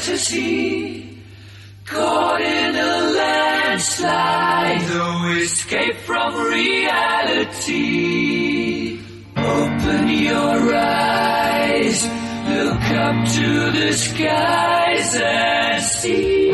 fantasy, caught in a landslide, no escape from reality. Open your eyes, look up to the skies and see.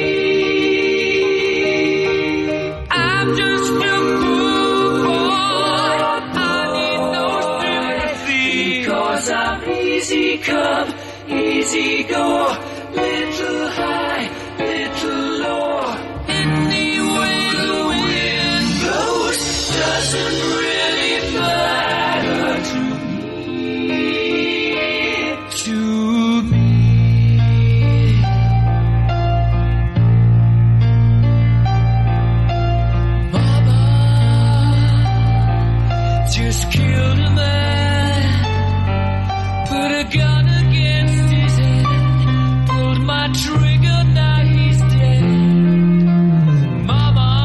I'm just a poor boy, I need no sympathy, because I'm easy come, easy go, little high, little low. Any way the wind blows doesn't really matter to me, to me. Mama just killed a man, put a gun against his head, pulled my trigger, now he's dead. Mama,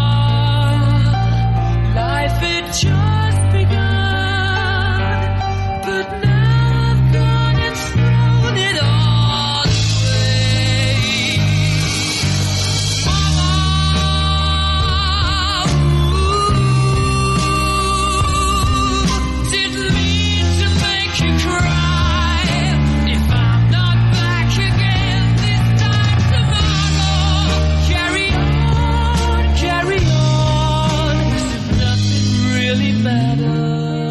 life had just begun, but now I've gone and thrown it all away. Mama, didn't mean to make you cry. If I'm not back again this time tomorrow, carry on, as if nothing really matters.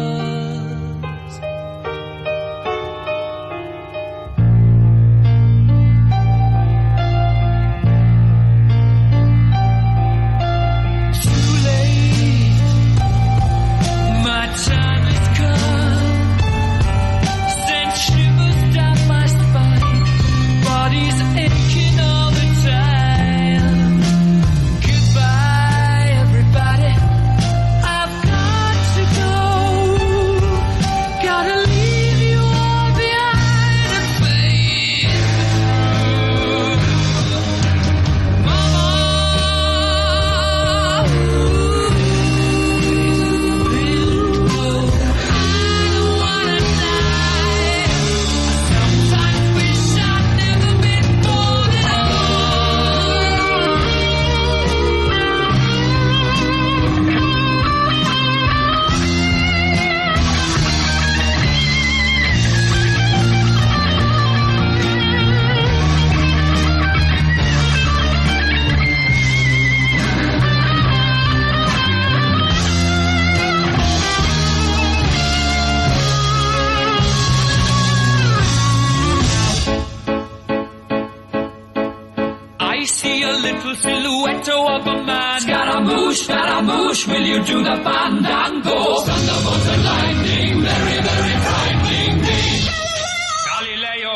Too late, my time has come. Send shivers down my spine, body's aching all the time. Goodbye, everybody, I've got to go. Gotta leave you all behind and face Mama, I don't wanna die. Sometimes wish I'd never been born at I see a little silhouette of a man. Scaramouche, will you do the fandango? Thunderbolt and lightning, very, very frightening me. Galileo,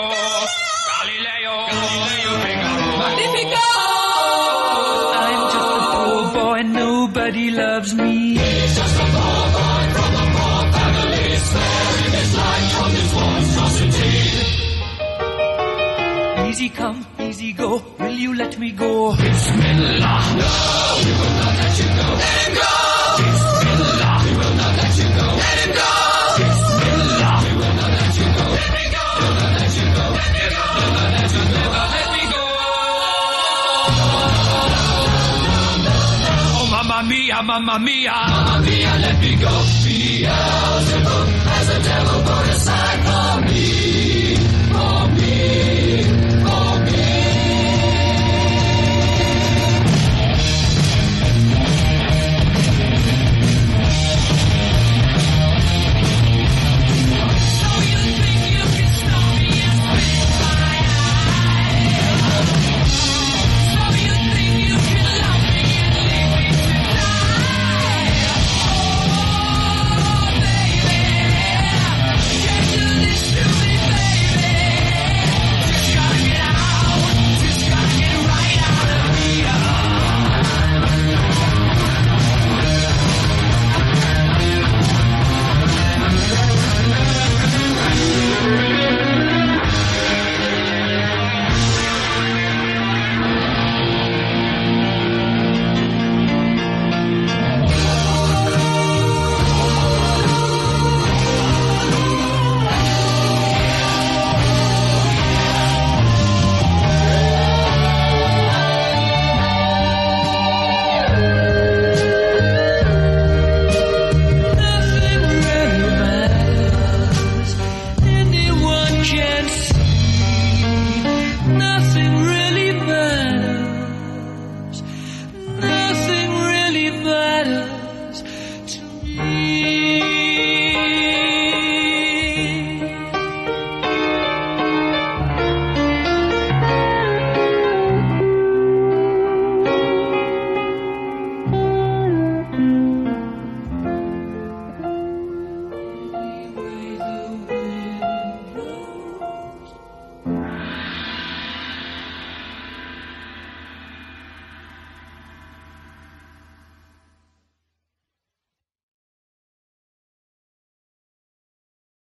Figaro. Magnifico! I'm just a poor boy, nobody loves me. He's just a poor boy from a poor family, sparing his life from this monstrosity. Easy come, easy go, will you let me go? Bismillah, no, we will not let you go. Let him go! Bismillah, we will not let you go. Let him go! Bismillah, we will not let you go. Let me go! We'll not let you go. Let me go! We'll not let you go. Let me go! Oh, mamma mia, let me go. Beelzebub has